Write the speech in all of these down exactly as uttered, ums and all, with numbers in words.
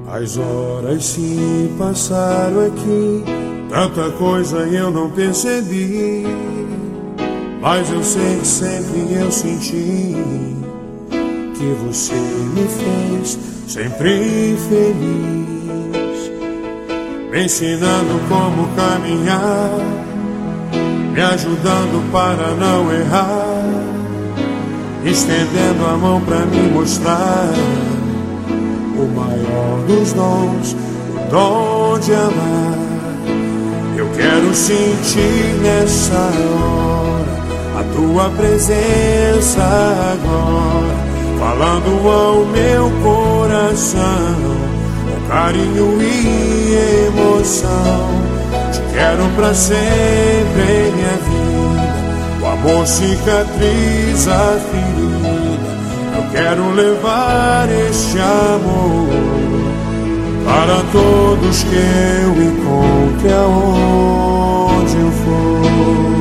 As horas se passaram aqui, tanta coisa eu não percebi, mas eu sei que sempre eu senti que você me fez sempre feliz, me ensinando como caminhar, me ajudando para não errar, estendendo a mão para me mostrar o maior dos dons, o dom de amar. Eu quero sentir nessa hora a tua presença agora, falando ao meu coração com carinho e emoção. Te quero pra sempre em minha vida, o amor cicatriza a ferida. Eu quero levar este amor para todos que eu encontre aonde eu for.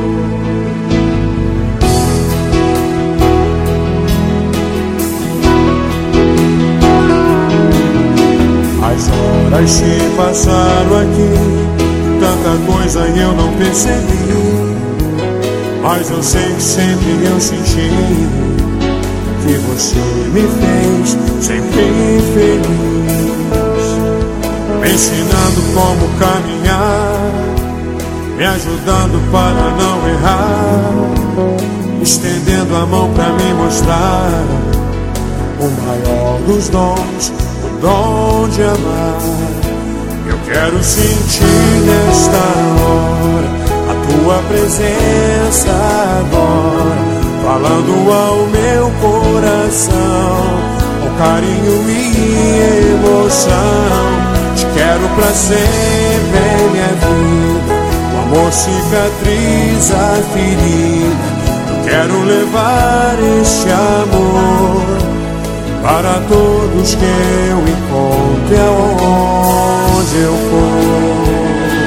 As horas se passaram aqui, tanta coisa eu não percebi, mas eu sei que sempre eu senti que você me fez sempre feliz, me ensinando como caminhar, me ajudando para não errar, estendendo a mão para me mostrar o maior dos dons, o dom de amar. Eu quero sentir nesta hora a tua presença agora, falando ao meu coração com carinho e emoção. Te quero pra sempre em minha vida, o amor cicatriza a ferida. Eu quero levar este amor para todos que eu encontre aonde eu for.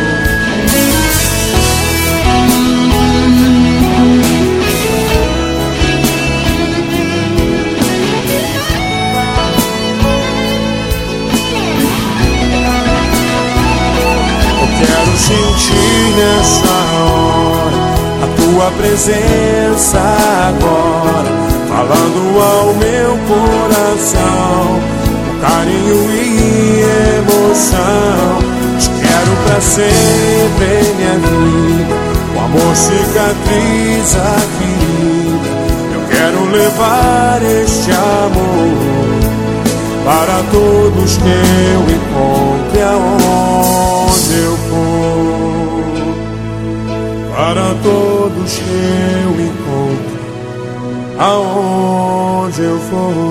Sentir nessa hora a tua presença agora, falando ao meu coração com carinho e emoção. Te quero pra sempre em minha vida, o amor cicatriza a ferida. Eu quero levar este amor para todos que eu encontre aonde eu for, para todos que eu encontre aonde eu for.